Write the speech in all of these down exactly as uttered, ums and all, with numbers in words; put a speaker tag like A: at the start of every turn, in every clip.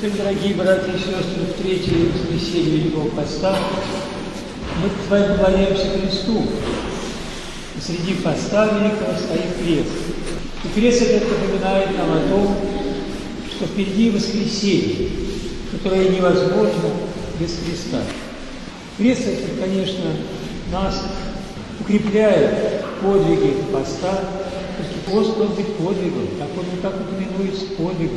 A: Сегодня, дорогие братья и сестры, в третье воскресенье Великого Поста мы с вами поклоняемся Христу. И среди поста Великого стоит крест. И крест этот напоминает нам о том, что впереди воскресенье, которое невозможно без Христа. Крест этот, конечно, нас укрепляет в подвиге поста. Пост должен быть подвигом, так он и так упоминуется подвигом.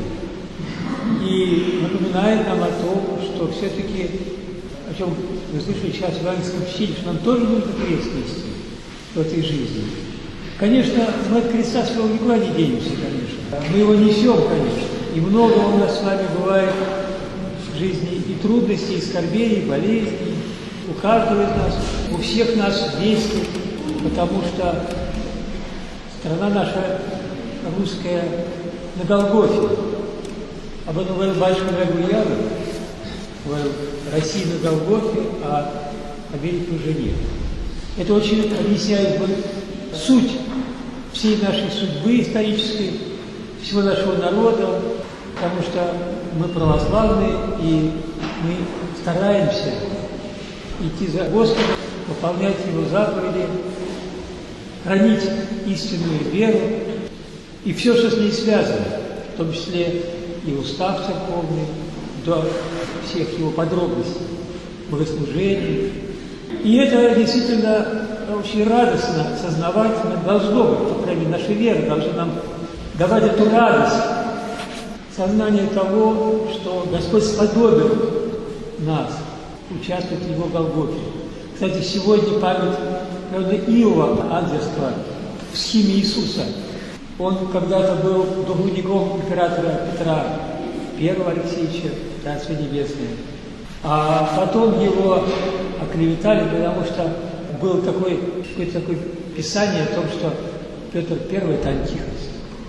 A: И напоминает нам о том, что все-таки, о чем вы слышали сейчас в евангельском чтении, что нам тоже нужно крест нести в этой жизни. Конечно, мы от креста своего никуда не денемся, конечно. Мы его несем, конечно. И много у нас с вами бывает в жизни и трудностей, и скорбей, и болезней. У каждого из нас, у всех нас вместе, потому что страна наша русская на Голгофе. Об этом говорил батюшка Драгуянов, говорил, Россия на Голгофе, а Америка уже нет. Это очень объясняет суть всей нашей судьбы исторической, всего нашего народа, потому что мы православные, и мы стараемся идти за Господом, выполнять Его заповеди, хранить истинную веру и все, что с ней связано, в том числе и устав церковный, до всех его подробностей, богослужений. И это действительно очень радостно сознавать, должно быть, по крайней мере, наша вера должна нам давать эту радость, сознание того, что Господь сподобил нас участвовать в Его Голгофе. Кстати, сегодня память, правда, Иова ангельства в схиме Иисуса. Он когда-то был духовником императора Петра Первого Алексеевича, Царствие Небесное. А потом его оклеветали, потому что было такое, какое-то такое писание о том, что Петр Первый – это антихрист.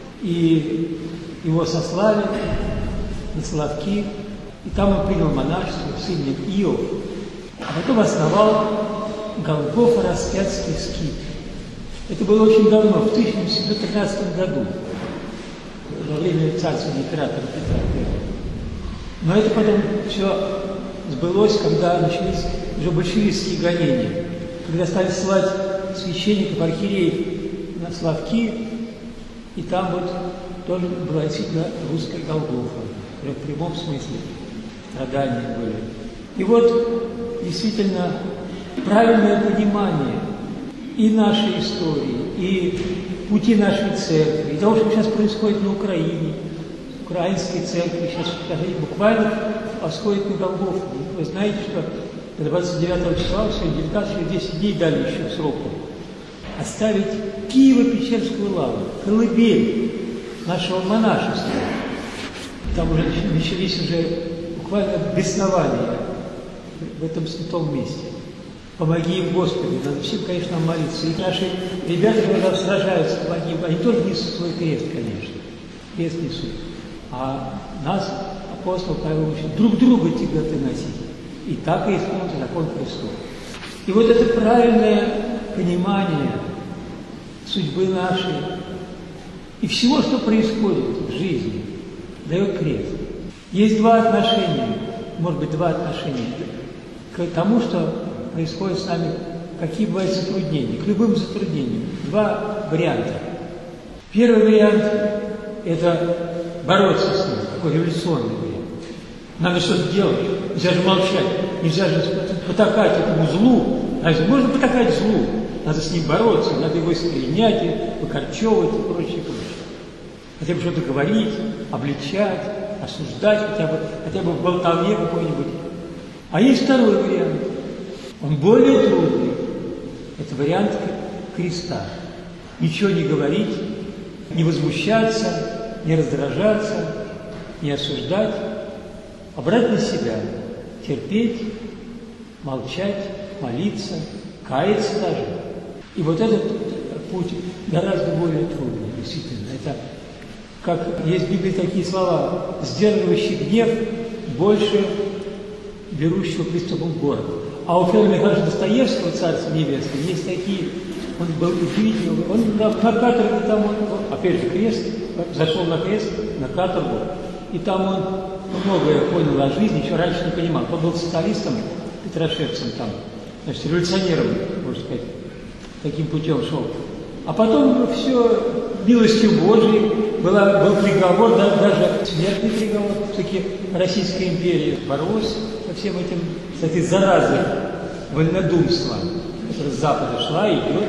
A: И его сослали на Соловки, и там он принял монашество с именем Иов, а потом основал Голгофо-Распятский скит. Это было очень давно, в тысяча семьсот тринадцатом году, во время царствования императора Петра Первого. Но это потом все сбылось, когда начались уже большевистские гонения, когда стали ссылать священников, архиереев на Соловки, и там вот тоже была действительно русская Голгофа, в прямом смысле страдания были. И вот действительно правильное понимание и нашей истории, и пути нашей церкви, и того, что сейчас происходит на Украине, украинской церкви, сейчас буквально восходит на Голгофу. Вы знаете, что двадцать девятого числа, сегодня девятнадцать, десять дней дали еще сроку, оставить Киево-Печерскую лавру, колыбель нашего монашества. Там уже начались уже буквально беснования в этом святом месте. Помоги им, Господи, надо всем, конечно, молиться. И наши ребята, когда сражаются, помоги им, они тоже несут свой крест, конечно. Крест несут. А нас, апостол Павел учит, друг друга тяготы носить. И так и исполнить закон Христов. И вот это правильное понимание судьбы нашей и всего, что происходит в жизни, дает крест. Есть два отношения, может быть, два отношения к тому, что происходит с нами, какие бывают затруднения, к любым затруднениям. Два варианта. Первый вариант – это бороться с ним, такой революционный вариант. Надо что-то делать, нельзя же молчать, нельзя же потакать этому злу. Разве можно потакать злу? Надо с ним бороться, надо его искоренять, выкорчевывать и прочее, прочее. Хотя бы что-то говорить, обличать, осуждать, хотя бы, хотя бы в болтовне какой-нибудь. А есть второй вариант. Он более трудный. Это вариант креста. Ничего не говорить, не возмущаться, не раздражаться, не осуждать, а брать на себя, терпеть, молчать, молиться, каяться даже. И вот этот путь гораздо более трудный, действительно. Это, как есть в Библии такие слова, сдерживающий гнев больше берущего приступом в город. А у Федора Михайловича Достоевского, Царства Небесного, есть такие, он был удивительный, он на, на каторге там, он, опять же, крест, зашел на крест, на каторгу, и там он многое понял о жизни, еще раньше не понимал. Он был социалистом, петрошевцем там, значит, революционером, можно сказать, таким путем шел. А потом все милостью Божией, была, был приговор, да, даже смертный приговор, все-таки Российская империя боролась со всем этим, с этой заразой вольнодумства, которая с Запада шла и идет.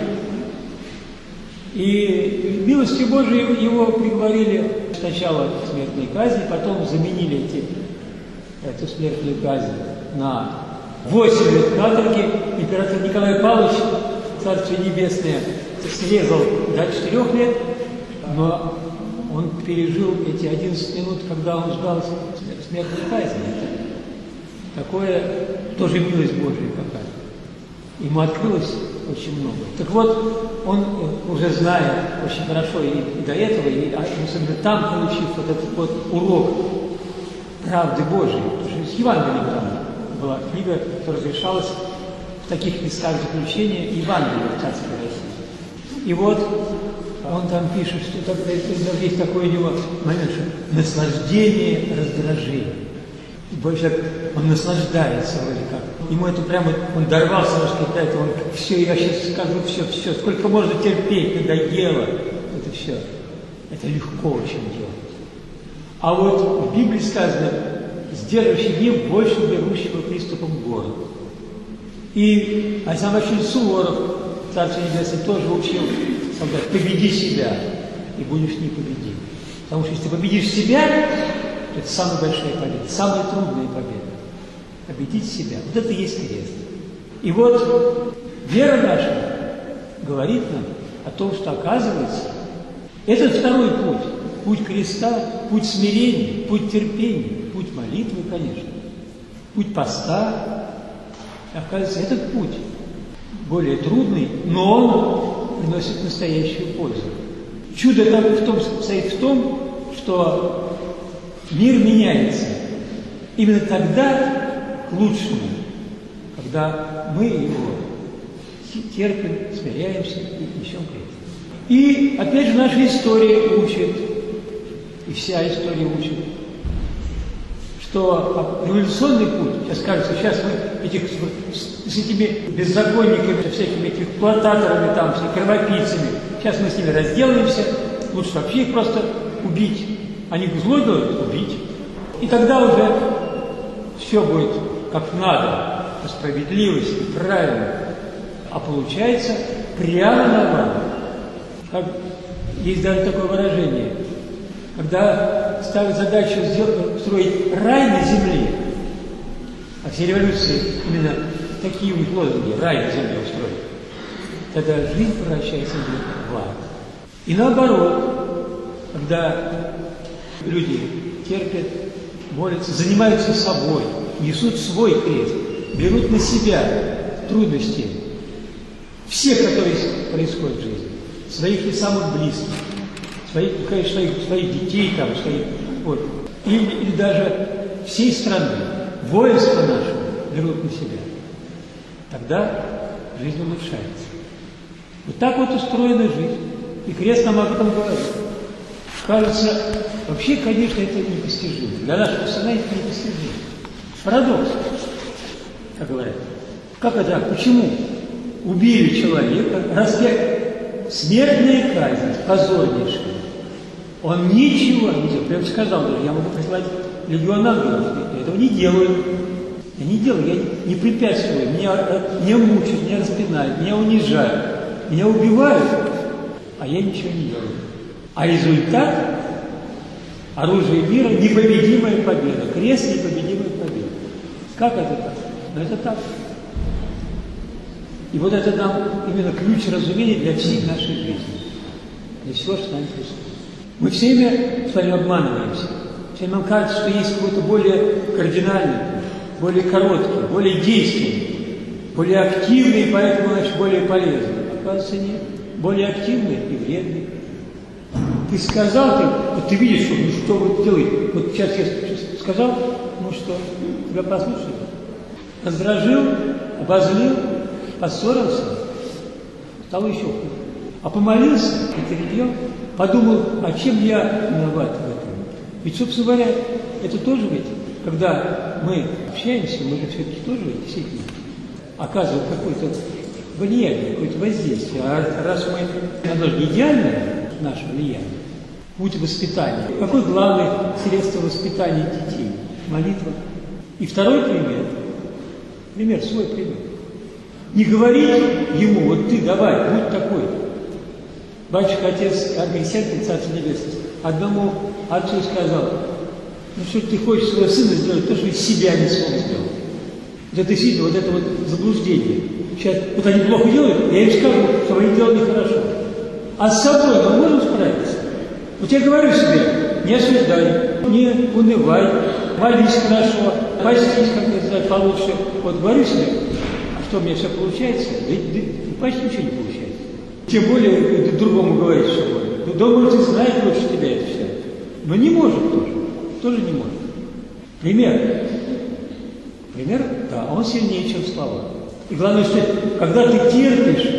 A: И милостью Божией его приговорили сначала к смертной казни, потом заменили эти, эту смертную казнь на восемь лет каторги. Император Николай Павлович, Царствие Небесное, срезал до четырех лет, но он пережил эти одиннадцать минут, когда он ждал смертной казни. Это такое тоже милость Божия какая-то. Ему открылось очень много. Так вот, он, уже зная очень хорошо и, и до этого, и особенно там, получив вот этот вот урок правды Божией, потому что с Евангелием там была книга, которая разрешалась в таких местах заключения Евангелия в царской России. И вот он там пишет, что тогда есть такой у него момент, что наслаждение, раздражение. И больше он наслаждается вроде как. Ему это прямо, он дорвался, может сказать, он все, я сейчас скажу все, все, сколько можно терпеть, надоело. Это все. Это легко очень делать. А вот в Библии сказано, сдерживающий гнев больше берущего приступом к городу. И а сам очень Суворов, Царство Небесное, тоже учил солдат, победи себя, и будешь непобедим. Потому что если ты победишь себя, то это самая большая победа, самая трудная победа. Победить себя. Вот это и есть крест. И вот вера наша говорит нам о том, что оказывается, этот второй путь, путь креста, путь смирения, путь терпения, путь молитвы, конечно, путь поста, оказывается, этот путь более трудный, но он приносит настоящую пользу. Чудо там в том, состоит в том, что мир меняется. Именно тогда к лучшему, когда мы его терпим, смиряемся и несем крест. И опять же наша история учит, и вся история учит, что революционный путь, сейчас кажется, сейчас мы этих, с, с этими беззаконниками, со всякими эксплуататорами, там, с кровопийцами, сейчас мы с ними разделаемся, лучше вообще их просто убить. Они зло делают, убить. И тогда уже все будет как надо, по справедливости, правильно. А получается прямо наоборот. Как есть даже такое выражение, когда ставят задачу сделать, строить рай на земле, а все революции именно такие вот лозунги, рай на земле устроить, тогда жизнь превращается в ад. И наоборот, когда люди терпят, молятся, занимаются собой, несут свой крест, берут на себя трудности, все, которые происходят в жизни, своих и самых близких, своих, конечно, своих, своих детей, там, своих, вот, или, или даже всей страны, воинство наше берут на себя, тогда жизнь улучшается. Вот так вот устроена жизнь. И крест нам об этом говорит. Кажется, вообще, конечно, это непостижимо. Для нашего сознания это непостижимо. Парадокс, как говорят. Как это? Почему убили человека, распять, смертная казнь, позорнейшая. Он ничего не делал. Прям сказал, я могу прислать легион ангелов. Я этого не делаю. Я не делаю, я не препятствую. Меня не мучают, меня распинают, меня унижают, меня убивают, а я ничего не делаю. А результат – оружие мира – непобедимая победа. Крест – непобедимая победа. Как это так? Ну, это так. И вот это нам именно ключ разумения для всей нашей жизни. Для всего, что с нами происходит. Мы все время с вами обманываемся. Все нам кажется, что есть какой-то более кардинальный, более короткий, более действенный, более активный, и поэтому, значит, более полезный. Оказывается, нет. Более активный и вредный. Ты сказал, ты, вот ты видишь, что, ну, что вы делаете. Вот сейчас я сказал, ну что, тебя послушали. Раздражил, обозлил, поссорился, стало еще хуже. А помолился, и перебьел, подумал, а чем я виноват в этом? Ведь, собственно говоря, это тоже ведь, когда мы общаемся, мы же все-таки тоже ведь действительно оказываем какое-то влияние, какое-то воздействие. А раз мы, оно же не идеальное, наше влияние, путь воспитания. Какое главное средство воспитания детей? Молитва. И второй пример, пример, свой пример. Не говорить ему, вот ты давай, будь такой. Батюшка, отец, Агресенко, Царство Небесное, одному отцу сказал: ну что ты хочешь своего сына сделать, то, что из себя не смог сделать. Вот это действительно, вот это вот заблуждение. Сейчас, вот они плохо делают, я им скажу, что они делают нехорошо. А с собой мы можем справиться? Вот я говорю себе, не осуждай, не унывай, молись хорошо, постись, как я знаю, получше. Вот говорю себе, а что у меня все получается? Да, да, почти ничего не получается. Тем более другому говорить, что будет. Думаю, ты знаешь лучше тебя это все. Но не может тоже. Тоже не может. Пример. Пример, да, он сильнее, чем слова. И главное, что когда ты терпишь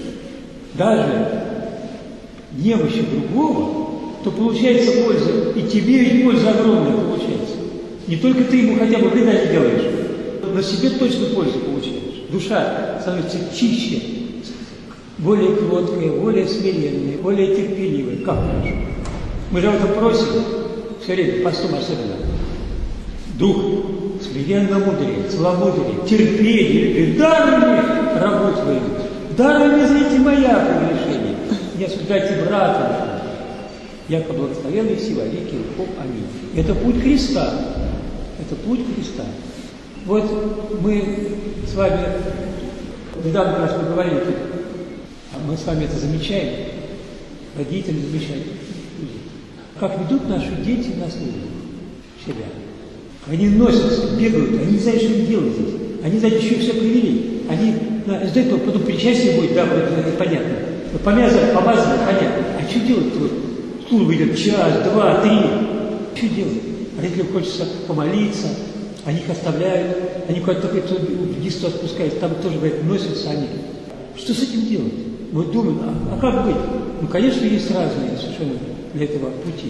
A: даже немощи другого, то получается польза. И тебе ведь польза огромная получается. Не только ты ему хотя бы вреда не делаешь, но себе точно пользу получаешь. Душа становится чище, более кроткая, более смиренная, более терпеливая. Как хорошо. Мы же об этом просим все время, постом особенно. Дух смиренно мудрее, целомудрие, терпение, любви. Даруй мне рабу твою, даруй мне, знаете, моя прегрешение. Не осуждайте брата, яко благословенный сила веки веков. Аминь. Это путь креста. Это путь креста. Вот мы с вами недавно как раз поговорили, мы с вами это замечаем, родители замечают, как ведут наши дети на службу себя. Они носятся, бегают, они не знают, что им делать здесь. Они, знаете, еще все привели. Они ждут, что потом причастие будет, да, это понятно. Помязать, помазать, понятно. А что делать-то? Вот, служба идет час, два, три. Что делать? Родителям хочется помолиться, они их оставляют, они куда-то вниз спускаются, там тоже, говорят, носятся они. Что с этим делать? Мы думаем, а, а как быть? Ну, конечно, есть разные совершенно для этого пути.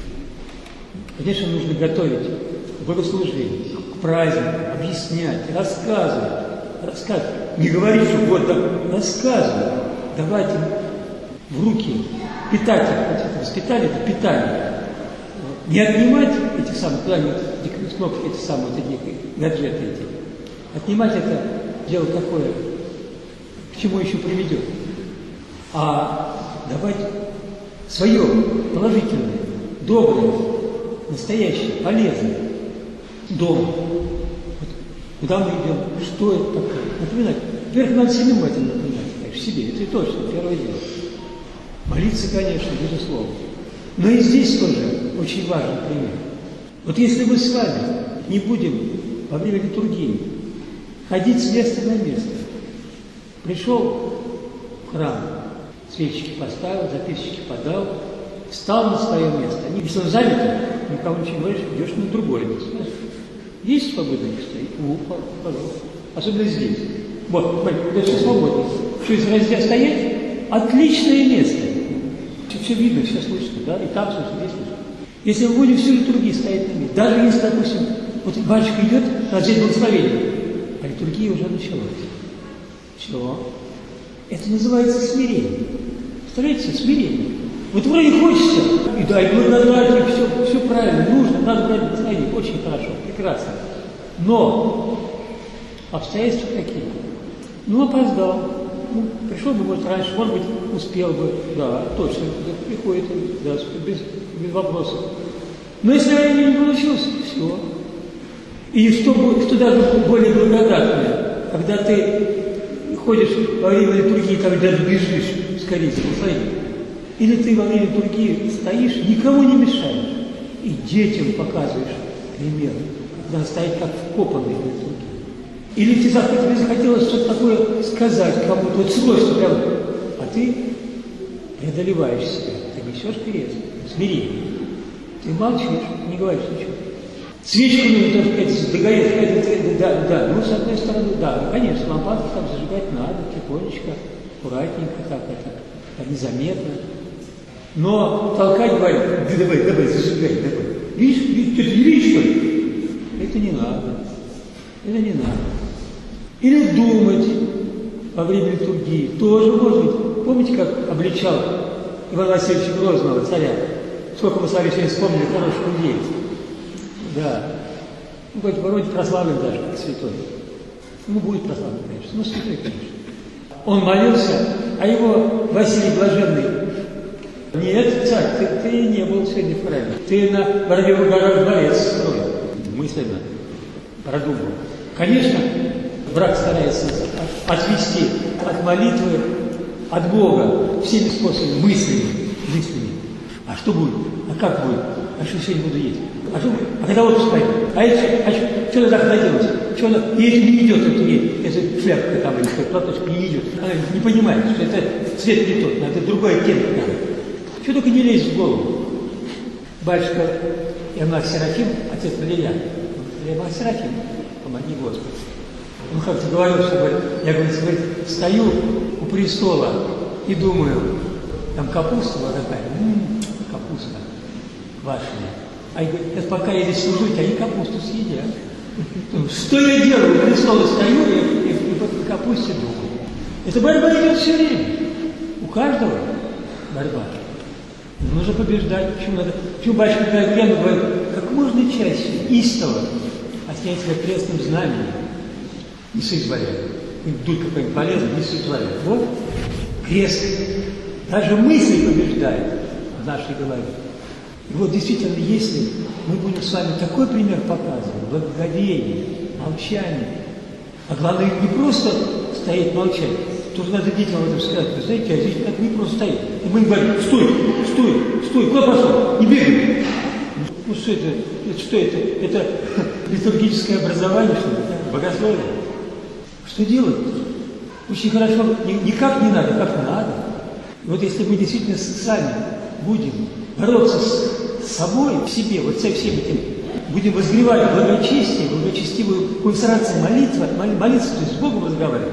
A: Конечно, нужно готовить к богослужению, к празднику, объяснять, рассказывать, рассказывать. Не говорить, что вот так, рассказывать, давать им в руки, питать их. Вот это воспитание, это питание. Не отнимать эти самые, куда они, кнопки, эти самые, вот эти гаджеты эти. Отнимать это дело такое, к чему еще приведет. А давать свое положительное, доброе, настоящее, полезное дома. Вот куда мы идем, что это такое? Напоминать. Во-первых, надо самим этом напоминать, конечно, себе. Это и точно, первое дело. Молиться, конечно, безусловно. Но и здесь тоже очень важный пример. Вот если мы с вами не будем во время литургии ходить с места на место, пришел в храм, свечки поставил, записочки подал, встал на свое место. Если он занят, никому ничего не говоришь, идешь на другое место. Есть свободное место? О, пожалуйста. Особенно здесь. Вот, это все свободно. Что, если раздел стоять? Отличное место. Все, все видно, все слышно, да? И там слышно, здесь слышно. Если мы будем всю литургию стоять на месте, даже если, допустим, вот батюшка идет, надо взять благословение, а литургия уже началась. Чего? Это называется смирение. Представляете, смирение. Вот вроде хочется, и да, и благодарить, и все, все правильно, нужно, надо брать благословение, очень хорошо, прекрасно. Но обстоятельства какие? Ну, опоздал. Ну, пришел бы, может, раньше, может быть, успел бы, да, точно, да, приходит, да, без, без вопросов. Но если не получилось, все. И что, что даже более благодатное, когда ты ходишь во время литургии, там даже бежишь, скорее, благословение. Или ты во время литургии стоишь, никого не мешаешь, и детям показываешь пример, когда стоять как вкопанный в литургии. Или тебе захотелось что-то такое сказать кому-то, вот срочно прям, а ты преодолеваешь себя, ты несешь крест, смирение. Ты молчишь, не говоришь ничего. Свечку нужно тоже сказать, догореть, да, да, ну, с одной стороны, да, ну, конечно, лампадку там зажигать надо, тихонечко, аккуратненько, так это, незаметно. Но толкать, говорит, да давай, давай, зажигай, давай. Видишь, видишь, ты не видишь, что ли? Это не надо. Это не надо. Или думать во время литургии. Тоже может быть. Помните, как обличал Ивана Васильевича Грозного, царя? Сколько мы с вами сегодня вспомнили хороших людей. Да. Ну, хоть вроде прославлен даже, как святой. Ну, будет прославлен, конечно. Ну, святой, конечно. Он молился, а его Василий Блаженный: нет, царь, ты, ты не был сегодня в храме. Ты на Воробьевых горах дворец строил. Мысленно продумал. Конечно, брат старается отвести от молитвы, от Бога всеми способами, мыслями, мыслями. А что будет? А как будет? А что сегодня буду есть? А, что, а когда отпуск пойду? А, это, а что, что надо так делать? Что она, и это не идет, это, это шляпка там, или платочка не идет. Она не понимает, что это цвет не тот, надо другой оттенок надо. Что только не лезет в голову. Батюшка Иоанн Серафим, отец Валерьян, Иоанн Серафим, помоги Господи. Он как-то говорил, что я, говорит, стою у престола и думаю, там капуста вот такая, м-м, капуста квашеная. А я говорю, пока я здесь служу, они капусту съедят. Что я делаю? У престола стою и, и, и по капусте думаю. Эта борьба идет все время. У каждого борьба. Нужно побеждать. Почему надо? Почему батюшка Григорий говорит, как можно чаще истово осенять себя крестным знаменем. Не соизволяет. Дуть какой-нибудь полезный, не соизволяет. Вот крест. Даже мысли побеждает в нашей голове. И вот действительно, если мы будем с вами такой пример показывать, благоговение, молчание, а главное не просто стоять молчать, тоже надо детям об этом сказать. Вы знаете, а здесь так не просто стоит. И мы им говорим: стой, стой, стой, куда пошел? Не бегай. Ну что это? Это что это? Это литургическое образование, что ли? Богословие. Что делать? Очень хорошо. Никак не надо, как надо. И вот если мы действительно сами будем бороться с собой, в себе, вот со всем этим, будем возгревать благочестие, благочестивую консервацию молитвы, молиться, то есть с Богом разговаривать,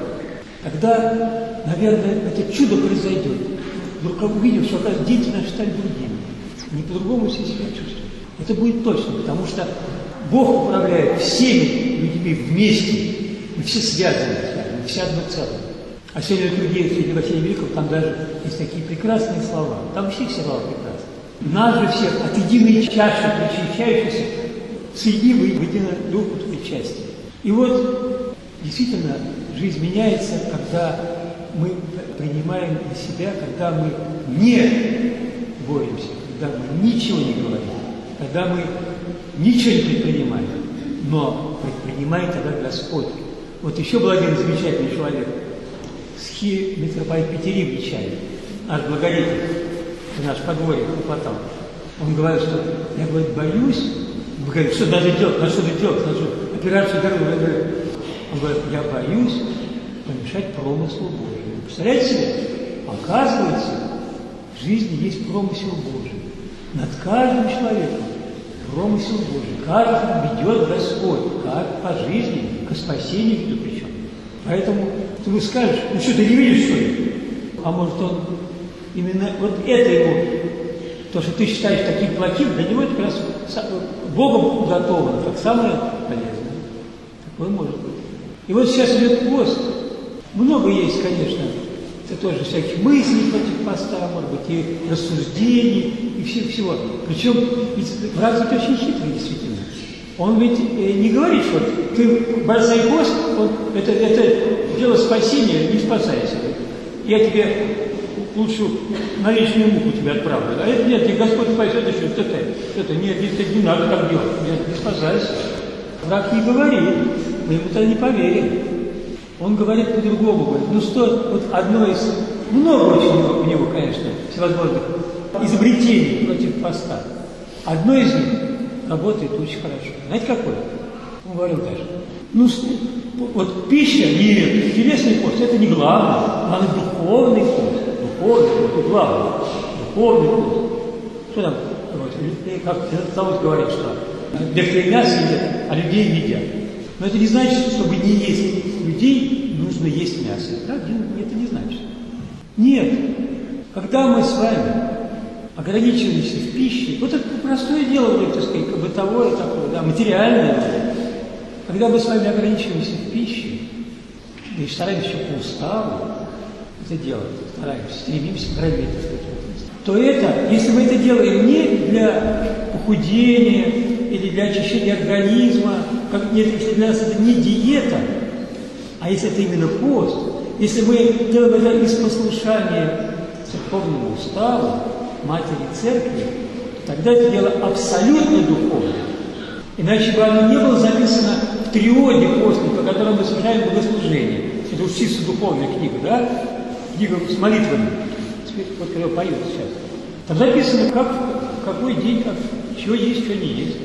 A: тогда, наверное, это чудо произойдет. Вдруг увидим, что, оказывается, дети наши стали другими. Не по-другому все себя чувствуют. Это будет точно, потому что Бог управляет всеми людьми вместе. Мы все связаны с вами, мы все одно целое. А сегодня другие среди Василия Великого, там даже есть такие прекрасные слова. Там все все слова прекрасные. Нас же всех от единой чаши причащающихся соедини в единую духу причастия. И вот действительно жизнь меняется, когда мы принимаем на себя, когда мы не боремся, когда мы ничего не говорим, когда мы ничего не предпринимаем, но предпринимает тогда Господь. Вот еще был один замечательный человек, схи митрополит Петерим Нечаев, наш благодетель, наш подворье хлопотал. Он говорит, что я, говорит, боюсь. Он говорит, что надо делать, на что ты делать, на что операцию дорогу. Он говорит, я боюсь помешать промыслу Божьему. Представляете себе? Оказывается, в жизни есть промысел Божий. Над каждым человеком промысел Божий. Каждый ведет Господь, как по жизни, к спасению ведет причем. Поэтому ты ему скажешь, ну что, ты не видишь, что ли? А может он именно вот это ему, то, что ты считаешь таким плохим, для него это как раз Богом уготовано, как самое полезное. Такое может быть. И вот сейчас идет пост. Много есть, конечно, это тоже всяких мыслей против поста, может быть, и рассуждений, и всего, всего. Причем враг ведь очень хитрый, действительно. Он ведь не говорит, что ты бросай пост, он, это, это дело спасения, не спасайся. Я тебе лучше на вечную муку тебя отправлю. А это нет, тебе Господь спасет еще, что это, это нет, не, не надо так делать, нет, не спасайся. Враг не говорит, мы ему тогда не поверим. Он говорит по-другому, говорит, ну что, вот одно из, много очень у него, конечно, всевозможных изобретений против поста. Одно из них работает очень хорошо. Знаете, какое? Он говорил даже, ну, вот пища, нет, телесный пост, это не главное, главное духовный пост. Духовный пост, это главное. Духовный пост. Что там, вот, как Савос говорит, что некоторые мясо едят, а людей едят. Но это не значит, что чтобы не есть людей, нужно есть мясо. Да? Это не значит. Нет. Когда мы с вами ограничиваемся в пище. Вот это простое дело, так сказать, бытовое такое, да, материальное. Когда мы с вами ограничиваемся в пище, и стараемся еще по уставу это делать, стараемся, стремимся проявить, так сказать, то это, если мы это делаем не для похудения или для очищения организма, как, нет, если для нас это не диета, а если это именно пост, если мы делаем это из послушания церковному уставу, матери церкви, тогда это дело абсолютно духовное. Иначе бы оно не было записано в триоде постной, по которому мы совершаем богослужение. Это уж чисто духовная книга, да? Книга с молитвами. Вот когда поют сейчас. Там записано, как, какой день, как, чего есть, чего не есть.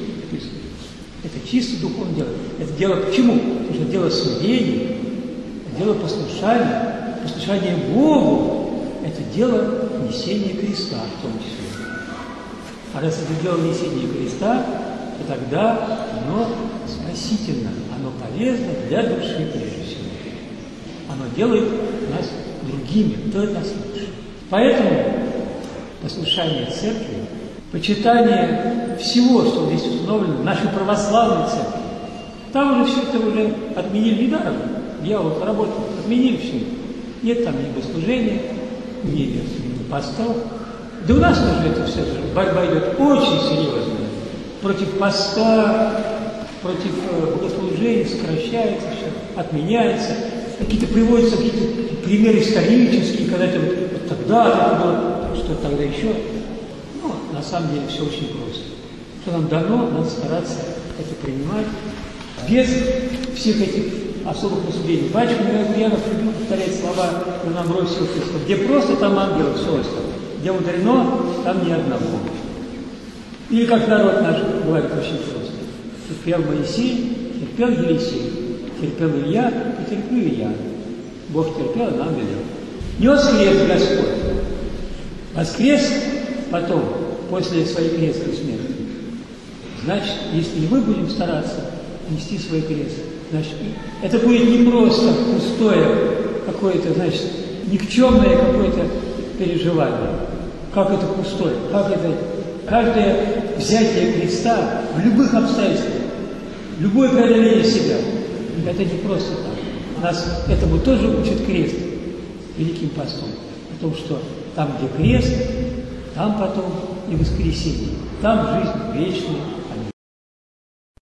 A: Это чисто духовное дело. Это дело почему? Потому что это дело смирения, это дело послушания, послушание Богу. Это дело несения креста в том числе. А раз это дело несения креста, то тогда оно спасительно, оно полезно для души прежде всего. Оно делает нас другими, делает нас лучше. Поэтому послушание церкви, почитание всего, что здесь установлено в нашей православной церкви, там уже все это уже отменили недаром. Дьявол работает, отменили все. Нет там ни богослужения, ни постов. Да у нас тоже это все же борьба идет очень серьезная. Против поста, против богослужения сокращается все, отменяется. Какие-то приводятся какие-то примеры исторические, когда это вот тогда это было, что тогда еще. Ну, на самом деле все очень просто. Что нам дано, надо стараться это принимать без всех этих особых посуждений. Батюшка Мирославянов любил повторять слова Ивана-Бросила Христа. Где просто, там ангелов свойства. Где мудрено, там ни одного. Или как народ наш говорит очень просто. Терпел Моисей, терпел Елисей, терпел Илья, и терплю и я. Бог терпел, а нам велел. Не воскрес Господь. Воскрес потом, после своей крестной смерти. Значит, если и мы будем стараться нести свой крест, значит, это будет не просто пустое какое-то, значит, никчемное какое-то переживание. Как это пустое, как это каждое взятие креста в любых обстоятельствах, любое преодоление себя, это не просто так. Нас этому тоже учит крест великим постом. О том, что там, где крест, там потом и воскресенье, там жизнь вечная.